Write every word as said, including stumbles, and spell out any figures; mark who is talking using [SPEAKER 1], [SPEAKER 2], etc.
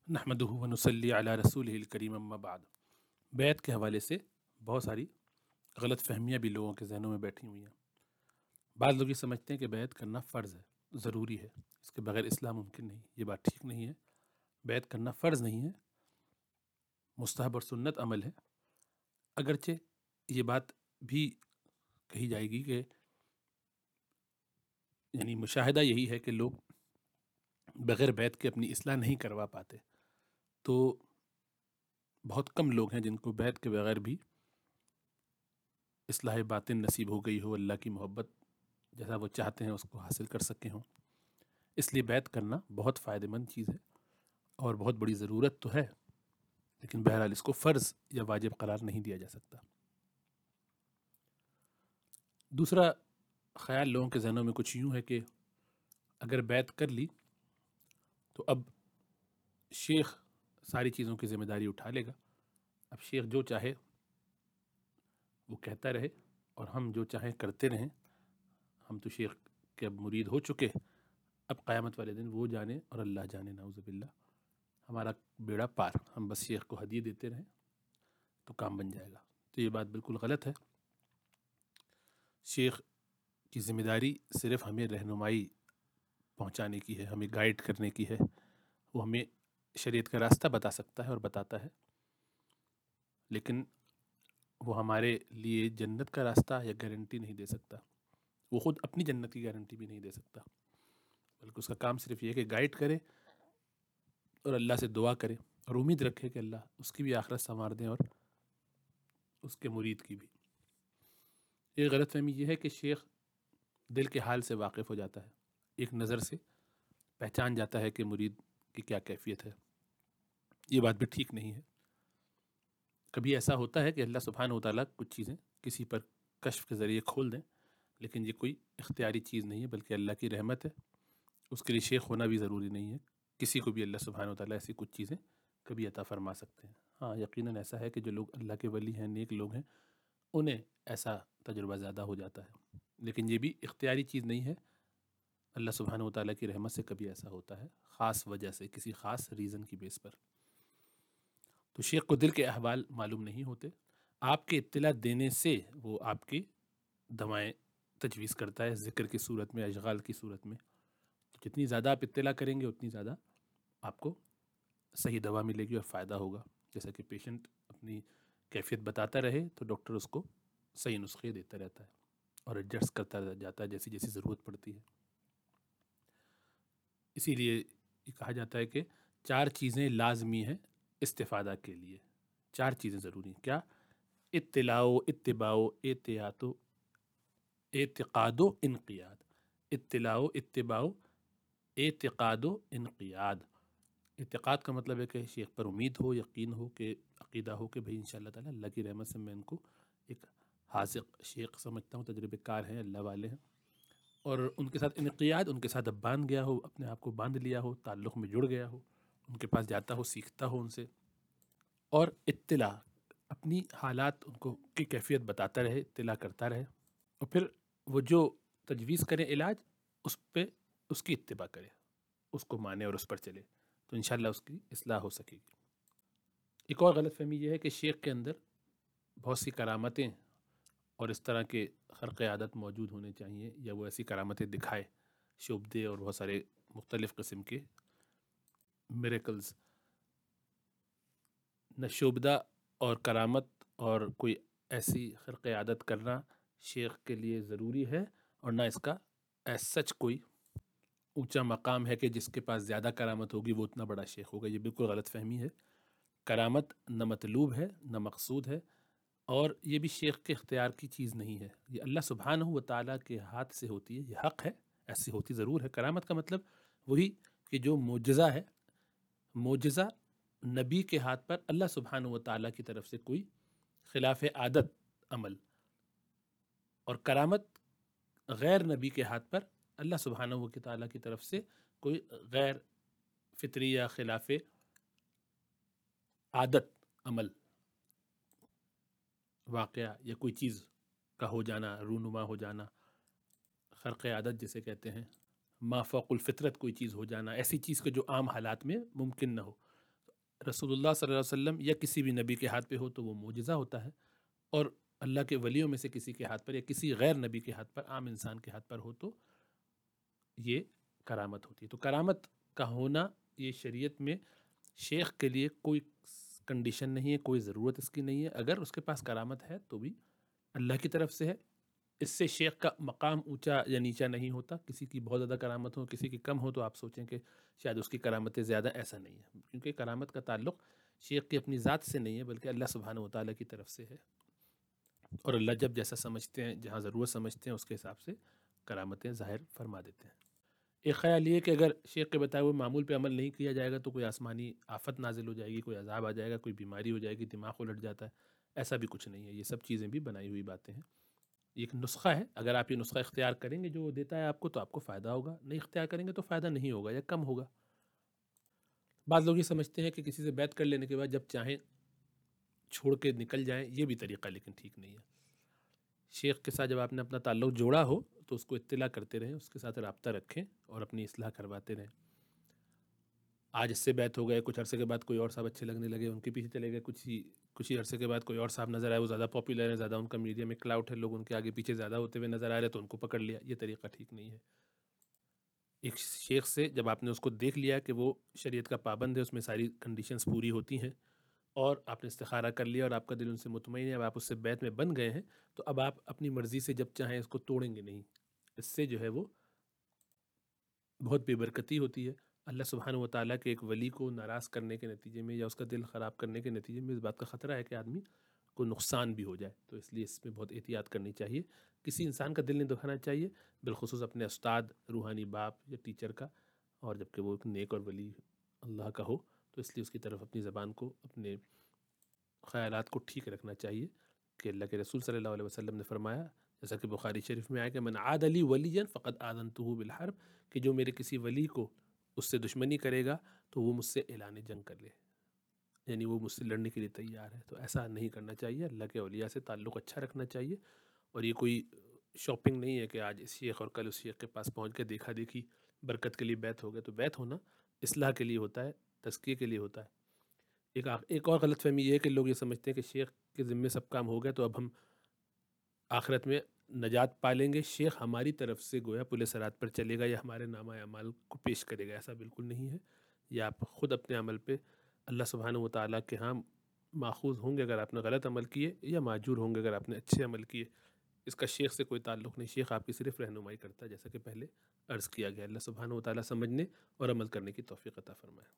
[SPEAKER 1] نحمدہ ونصلی علی رسولہ الکریم اما بعد۔ بیعت کے حوالے سے بہت ساری غلط فہمیاں بھی لوگوں کے ذہنوں میں بیٹھی ہوئی ہیں۔ بعض لوگ یہ سمجھتے ہیں کہ بیعت کرنا فرض ہے، ضروری ہے، اس کے بغیر اسلام ممکن نہیں۔ یہ بات ٹھیک نہیں ہے۔ بیعت کرنا فرض نہیں ہے، مستحب اور سنت عمل ہے۔ اگرچہ یہ بات بھی کہی جائے گی کہ یعنی مشاہدہ یہی ہے کہ لوگ بغیر بیعت کے اپنی اصلاح نہیں کروا پاتے، تو بہت کم لوگ ہیں جن کو بیعت کے بغیر بھی اصلاح باطن نصیب ہو گئی ہو، اللہ کی محبت جیسا وہ چاہتے ہیں اس کو حاصل کر سکے ہوں۔ اس لیے بیعت کرنا بہت فائدہ مند چیز ہے اور بہت بڑی ضرورت تو ہے، لیکن بہرحال اس کو فرض یا واجب قرار نہیں دیا جا سکتا۔ دوسرا خیال لوگوں کے ذہنوں میں کچھ یوں ہے کہ اگر بیعت کر لی تو اب شیخ ساری چیزوں کی ذمہ داری اٹھا لے گا، اب شیخ جو چاہے وہ کہتا رہے اور ہم جو چاہیں کرتے رہیں۔ ہم تو شیخ کے اب مرید ہو چکے، اب قیامت والے دن وہ جانے اور اللہ جانے، نعوذ باللہ، ہمارا بیڑا پار، ہم بس شیخ کو ہدیے دیتے رہیں تو کام بن جائے گا۔ تو یہ بات بالکل غلط ہے۔ شیخ کی ذمہ داری صرف ہمیں رہنمائی پہنچانے کی ہے، ہمیں گائیڈ کرنے کی ہے۔ وہ ہمیں شریعت کا راستہ بتا سکتا ہے اور بتاتا ہے، لیکن وہ ہمارے لیے جنت کا راستہ یا گارنٹی نہیں دے سکتا۔ وہ خود اپنی جنت کی گارنٹی بھی نہیں دے سکتا، بلکہ اس کا کام صرف یہ ہے کہ گائیڈ کرے اور اللہ سے دعا کرے اور امید رکھے کہ اللہ اس کی بھی آخرت سنوار دیں اور اس کے مرید کی بھی۔ یہ غلط فہمی یہ ہے کہ شیخ دل کے حال سے واقف ہو جاتا ہے، ایک نظر سے پہچان جاتا ہے کہ مرید کی کیا کیفیت ہے۔ یہ بات بھی ٹھیک نہیں ہے۔ کبھی ایسا ہوتا ہے کہ اللہ سبحانہ و تعالیٰ کچھ چیزیں کسی پر کشف کے ذریعے کھول دیں، لیکن یہ کوئی اختیاری چیز نہیں ہے بلکہ اللہ کی رحمت ہے۔ اس کے لیے شیخ ہونا بھی ضروری نہیں ہے، کسی کو بھی اللہ سبحانہ و تعالیٰ ایسی کچھ چیزیں کبھی عطا فرما سکتے ہیں۔ ہاں یقیناً ایسا ہے کہ جو لوگ اللہ کے ولی ہیں، نیک لوگ ہیں، انہیں ایسا تجربہ زیادہ ہو جاتا ہے، لیکن یہ بھی اختیاری چیز نہیں ہے۔ اللہ سبحانہ و تعالیٰ کی رحمت سے کبھی ایسا ہوتا ہے، خاص وجہ سے، کسی خاص ریزن کی بیس پر۔ تو شیخ کو دل کے احوال معلوم نہیں ہوتے، آپ کے اطلاع دینے سے وہ آپ کی دوائیں تجویز کرتا ہے، ذکر کی صورت میں، اشغال کی صورت میں۔ جتنی زیادہ آپ اطلاع کریں گے اتنی زیادہ آپ کو صحیح دوا ملے گی اور فائدہ ہوگا۔ جیسا کہ پیشنٹ اپنی کیفیت بتاتا رہے تو ڈاکٹر اس کو صحیح نسخے دیتا رہتا ہے اور ایڈجسٹ کرتا جاتا ہے جیسی جیسی ضرورت پڑتی ہے۔ اسی لیے یہ کہا جاتا ہے کہ چار چیزیں لازمی ہیں استفادہ کے لیے، چار چیزیں ضروری ہیں۔ کیا؟ اطلاع و اتباع و احتیاط و اعتقاد و انقیاد۔ اطلاع و اتباع و اعتقاد و انقیاد۔ اعتقاد کا مطلب ہے کہ شیخ پر امید ہو، یقین ہو، کہ عقیدہ ہو کہ بھئی انشاءاللہ تعالیٰ اللہ کی رحمت سے میں ان کو ایک حاذق شیخ سمجھتا ہوں، تجربے کار ہیں، اللہ والے ہیں۔ اور ان کے ساتھ انقیاد، ان کے ساتھ اب باندھ گیا ہو، اپنے آپ کو باندھ لیا ہو، تعلق میں جڑ گیا ہو، ان کے پاس جاتا ہو، سیکھتا ہو ان سے۔ اور اطلاع، اپنی حالات ان کو کی کیفیت بتاتا رہے، اطلاع کرتا رہے، اور پھر وہ جو تجویز کرے علاج، اس پہ اس کی اتباع کرے، اس کو مانے اور اس پر چلے، تو انشاءاللہ اس کی اصلاح ہو سکے گی۔ ایک اور غلط فہمی یہ ہے کہ شیخ کے اندر بہت سی کرامتیں اور اس طرح کے خرق عادت موجود ہونے چاہیے، یا وہ ایسی کرامتیں دکھائے، شعبدے اور بہت سارے مختلف قسم کے میریکلز۔ نہ شعبدہ اور کرامت اور کوئی ایسی خرق عادت کرنا شیخ کے لیے ضروری ہے، اور نہ اس کا ایز سچ کوئی اونچا مقام ہے کہ جس کے پاس زیادہ کرامت ہوگی وہ اتنا بڑا شیخ ہوگا۔ یہ بالکل غلط فہمی ہے۔ کرامت نہ مطلوب ہے نہ مقصود ہے، اور یہ بھی شیخ کے اختیار کی چیز نہیں ہے، یہ اللہ سبحانہ و تعالیٰ کے ہاتھ سے ہوتی ہے، یہ حق ہے، ایسی ہوتی ضرور ہے۔ کرامت کا مطلب وہی کہ جو معجزہ ہے، معجزہ نبی کے ہاتھ پر اللہ سبحانہ و تعالیٰ کی طرف سے کوئی خلاف عادت عمل، اور کرامت غیر نبی کے ہاتھ پر اللہ سبحانہ و تعالیٰ کی طرف سے کوئی غیر فطری یا خلاف عادت عمل، واقعہ یا کوئی چیز کا ہو جانا، رونما ہو جانا، خرق عادت جسے کہتے ہیں، ما فوق الفطرت کوئی چیز ہو جانا، ایسی چیز کے جو عام حالات میں ممکن نہ ہو۔ رسول اللہ صلی اللہ علیہ وسلم یا کسی بھی نبی کے ہاتھ پہ ہو تو وہ معجزہ ہوتا ہے، اور اللہ کے ولیوں میں سے کسی کے ہاتھ پر یا کسی غیر نبی کے ہاتھ پر، عام انسان کے ہاتھ پر ہو تو یہ کرامت ہوتی ہے۔ تو کرامت کا ہونا یہ شریعت میں شیخ کے لیے کوئی کنڈیشن نہیں ہے، کوئی ضرورت اس کی نہیں ہے۔ اگر اس کے پاس کرامت ہے تو بھی اللہ کی طرف سے ہے۔ اس سے شیخ کا مقام اونچا یا نیچا نہیں ہوتا۔ کسی کی بہت زیادہ کرامت ہو، کسی کی کم ہو، تو آپ سوچیں کہ شاید اس کی کرامتیں زیادہ، ایسا نہیں ہے، کیونکہ کرامت کا تعلق شیخ کی اپنی ذات سے نہیں ہے بلکہ اللہ سبحانہ و تعالیٰ کی طرف سے ہے، اور اللہ جب جیسا سمجھتے ہیں، جہاں ضرورت سمجھتے ہیں، اس کے حساب سے کرامتیں ظاہر فرما دیتے ہیں۔ ایک خیال یہ کہ اگر شیخ کے بتائے ہوئے معمول پہ عمل نہیں کیا جائے گا تو کوئی آسمانی آفت نازل ہو جائے گی، کوئی عذاب آ جائے گا، کوئی بیماری ہو جائے گی، دماغ الٹ جاتا ہے، ایسا بھی کچھ نہیں ہے۔ یہ سب چیزیں بھی بنائی ہوئی باتیں ہیں۔ یہ ایک نسخہ ہے، اگر آپ یہ نسخہ اختیار کریں گے جو وہ دیتا ہے آپ کو تو آپ کو فائدہ ہوگا، نہیں اختیار کریں گے تو فائدہ نہیں ہوگا یا کم ہوگا۔ بعض لوگ یہ سمجھتے ہیں کہ کسی سے بیعت کر لینے کے بعد جب چاہیں چھوڑ کے نکل جائیں، یہ بھی طریقہ لیکن ٹھیک نہیں ہے۔ شیخ کے ساتھ جب آپ نے اپنا تعلق جوڑا ہو تو اس کو اطلاع کرتے رہیں، اس کے ساتھ رابطہ رکھیں اور اپنی اصلاح کرواتے رہیں۔ آج اس سے بیعت ہو گئے، کچھ عرصے کے بعد کوئی اور صاحب اچھے لگنے لگے، ان کے پیچھے چلے گئے، کچھ ہی کچھ ہی عرصے کے بعد کوئی اور صاحب نظر آئے، وہ زیادہ پاپولر ہیں، زیادہ ان کا میڈیا میں کلاؤٹ ہے، لوگ ان کے آگے پیچھے زیادہ ہوتے ہوئے نظر آ رہے تو ان کو پکڑ لیا۔ یہ طریقہ ٹھیک نہیں ہے۔ ایک شیخ سے جب آپ نے اس کو دیکھ لیا کہ وہ شریعت کا پابند ہے، اس میں ساری کنڈیشنز پوری ہوتی ہیں، اور آپ نے استخارہ کر لیا اور آپ کا دل ان سے مطمئن ہے، اب آپ اس سے بیعت میں بن گئے ہیں، تو اب آپ اپنی مرضی سے جب چاہیں اس کو توڑیں گے نہیں۔ اس سے جو ہے وہ بہت بے برکتی ہوتی ہے۔ اللہ سبحانہ و تعالیٰ کے ایک ولی کو ناراض کرنے کے نتیجے میں یا اس کا دل خراب کرنے کے نتیجے میں اس بات کا خطرہ ہے کہ آدمی کو نقصان بھی ہو جائے، تو اس لیے اس میں بہت احتیاط کرنی چاہیے۔ کسی انسان کا دل نہیں دکھانا چاہیے، بالخصوص اپنے استاد، روحانی باپ یا ٹیچر کا، اور جبکہ وہ ایک نیک اور ولی اللہ کا ہو تو اس لیے اس کی طرف اپنی زبان کو، اپنے خیالات کو ٹھیک رکھنا چاہیے، کہ اللہ کے رسول صلی اللہ علیہ وسلم نے فرمایا، جیسا کہ بخاری شریف میں آیا کہ من عاد لی ولیا فقد آذنتہ بالحرب، کہ جو میرے کسی ولی کو اس سے دشمنی کرے گا تو وہ مجھ سے اعلان جنگ کر لے، یعنی وہ مجھ سے لڑنے کے لیے تیار ہے۔ تو ایسا نہیں کرنا چاہیے، اللہ کے اولیاء سے تعلق اچھا رکھنا چاہیے، اور یہ کوئی شاپنگ نہیں ہے کہ آج اس شیخ اور کل اس شیخ کے پاس پہنچ کے دیکھا دیکھی برکت کے لیے بیعت ہو گئے۔ تو بیعت ہونا اصلاح کے لیے ہوتا ہے، تزکیے کے لیے ہوتا ہے۔ ایک ایک اور غلط فہمی یہ ہے کہ لوگ یہ سمجھتے ہیں کہ شیخ کے ذمے سب کام ہو گئے تو اب ہم آخرت میں نجات پالیں گے، شیخ ہماری طرف سے گویا پل صراط پر چلے گا یا ہمارے نامہ اعمال کو پیش کرے گا۔ ایسا بالکل نہیں ہے۔ یا آپ خود اپنے عمل پہ اللہ سبحانہ و تعالیٰ کے ہاں ماخوذ ہوں گے اگر آپ نے غلط عمل کیے، یا ماجور ہوں گے اگر آپ نے اچھے عمل کیے۔ اس کا شیخ سے کوئی تعلق نہیں، شیخ آپ کی صرف رہنمائی کرتا ہے، جیسا کہ پہلے عرض کیا گیا۔ اللہ سبحانہ و تعالیٰ سمجھنے اور عمل کرنے کی توفیق عطا فرمائے۔